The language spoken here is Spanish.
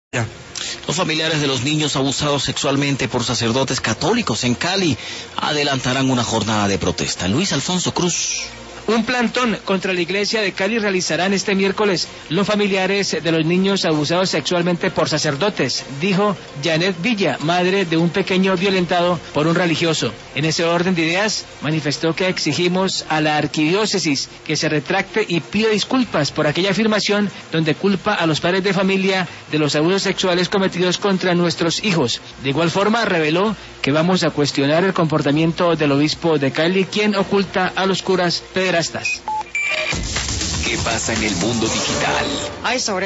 Los familiares de los niños abusados sexualmente por sacerdotes católicos en Cali adelantarán una jornada de protesta. Luis Alfonso Cruz. Un plantón contra la iglesia de Cali realizarán este miércoles los familiares de los niños abusados sexualmente por sacerdotes, dijo Janet Villa, madre de un pequeño violentado por un religioso. En ese orden de ideas, manifestó que exigimos a la arquidiócesis que se retracte y pida disculpas por aquella afirmación donde culpa a los padres de familia de los abusos sexuales cometidos contra nuestros hijos. De igual forma, reveló que vamos a cuestionar el comportamiento del obispo de Cali, quien oculta a los curas pederastas. ¿Qué pasa en el mundo digital?